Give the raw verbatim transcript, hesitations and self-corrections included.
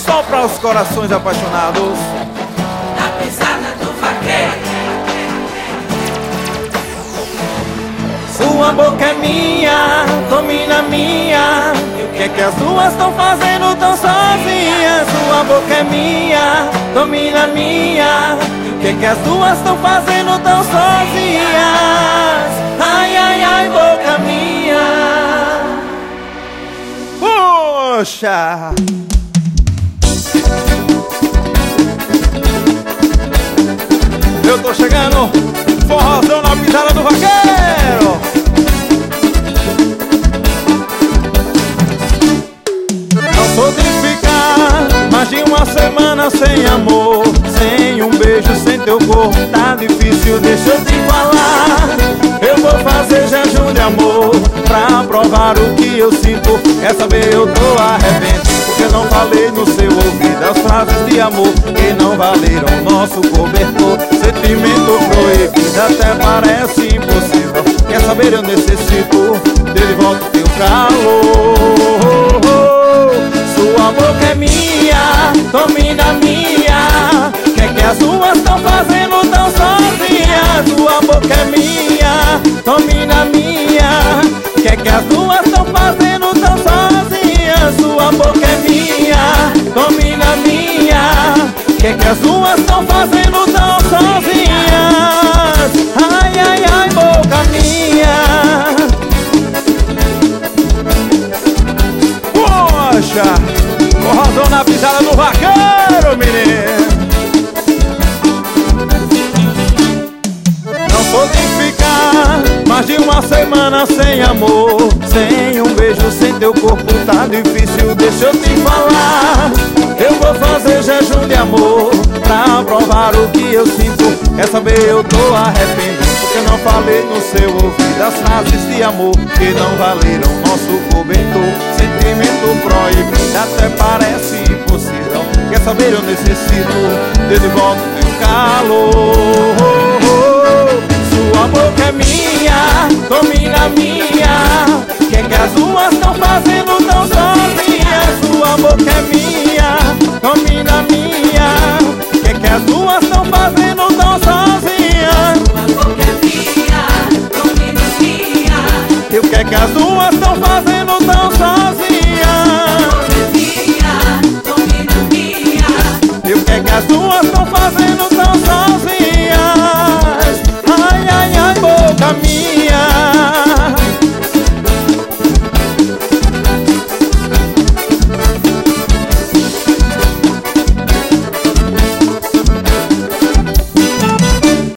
Só para os corações apaixonados. Na pisada do vaqueiro. Sua boca é minha, domina minha. E o que é que as duas estão fazendo tão sozinhas? Sua boca é minha, domina minha. E o que é que as duas estão fazendo tão sozinhas? Ai, ai, ai, boca minha. Poxa! Eu tô chegando, forrozão na pisada do vaqueiro. Não sou de ficar mais de uma semana sem amor, sem um beijo, sem teu corpo, tá difícil, deixa eu te falar. Eu vou fazer jejum de amor pra provar o que eu sinto. Quer saber, eu tô arrebento, porque não falei no seu ouvido as frases de amor que não valeram nosso cobertor. Sentimento proibido até parece impossível. Quer saber, eu necessito de volta teu calor. Sua boca é minha, domina minha. Que é que as duas estão fazendo tão sozinhas? Sua boca é minha, domina minha. Que é que as duas estão fazendo tão sozinhas? Sua boca é minha, domina minha. Que é que as duas estão fazendo tão sozinhas? Ai, ai, ai, boca minha. Poxa, corrosão na pisada do vaqueiro, menino. Não sou de ficar mais de uma semana sem amor, sem um beijo, sem teu corpo, tá difícil, deixa eu te falar. Eu vou fazer jejum de amor pra provar o que eu sinto. Quer saber, eu tô arrependido, porque não falei no seu ouvido as frases de amor que não valeram nosso cobertor. Sentimento proibido até parece impossível. Quer saber, eu necessito de volta teu calor. Sua boca é minha, domina minha. Que é que as duas estão fazendo tão sozinhas? Sua boca é minha, domina minha. Que é que as duas estão fazendo tão sozinhas? Sua boca é minha, domina minha. E o que é que as duas estão fazendo tão sozinhas? Sua boca é minha, domina minha. E o que é que as duas estão fazendo